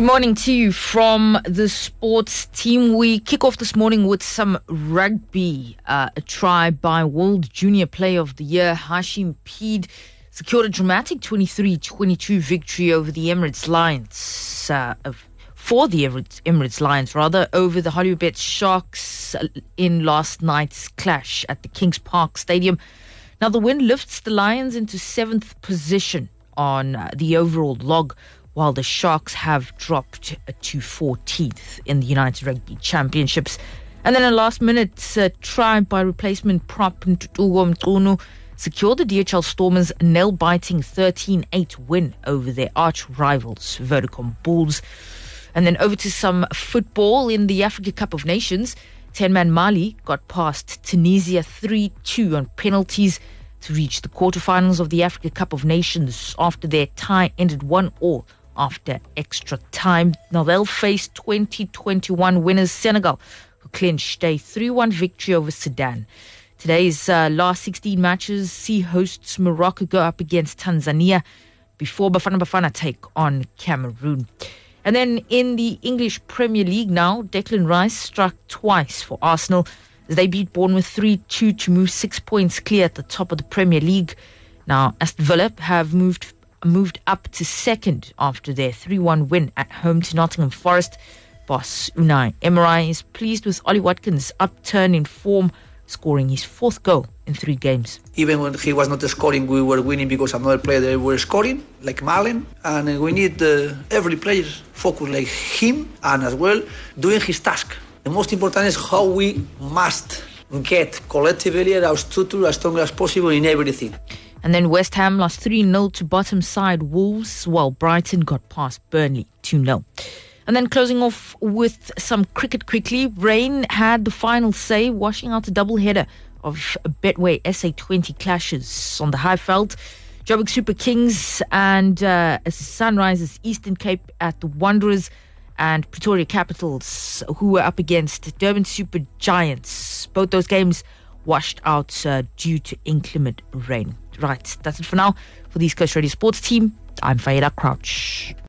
Good morning to you from the sports team. We kick off this morning with some rugby. A try by World Junior Player of the Year, Hashim Peed, secured a dramatic 23-22 victory over the Emirates Lions. For the Emirates Lions, over the Hollywood Sharks in last night's clash at the Kings Park Stadium. Now, the win lifts the Lions into 7th position on the overall log, while the Sharks have dropped to 14th in the United Rugby Championships. And then a last-minute try by replacement prop Ntutuko Mchunu secured the DHL Stormers' nail-biting 13-8 win over their arch-rivals, Vodacom Bulls. And then over to some football in the Africa Cup of Nations. 10-man Mali got past Tunisia 3-2 on penalties to reach the quarterfinals of the Africa Cup of Nations after their tie ended 1-1 after extra time. Now they'll face 2021 winners Senegal, who clinched a 3-1 victory over Sudan. Today's last 16 matches see hosts Morocco go up against Tanzania before Bafana Bafana take on Cameroon. And then in the English Premier League now, Declan Rice struck twice for Arsenal as they beat Bournemouth 3-2 to move 6 points clear at the top of the Premier League. Now, Aston Villa have moved up to second after their 3-1 win at home to Nottingham Forest. Boss Unai Emery is pleased with Ollie Watkins' upturn in form, scoring his 4th goal in 3 games. Even when he was not scoring, we were winning because another player they were scoring, like Malen, and we need every player focus like him and as well doing his task. The most important is how we must get collectively our structure as strong as possible in everything. And then West Ham lost 3-0 to bottom side Wolves, while Brighton got past Burnley 2-0. And then closing off with some cricket quickly, rain had the final say, washing out a double-header of Betway SA20 clashes on the Highveld. Joburg Super Kings and Sunrisers Eastern Cape at the Wanderers, and Pretoria Capitals, who were up against Durban Super Giants. Both those games washed out due to inclement rain. Right, that's it for now. For the East Coast Radio Sports team, I'm Faida Crouch.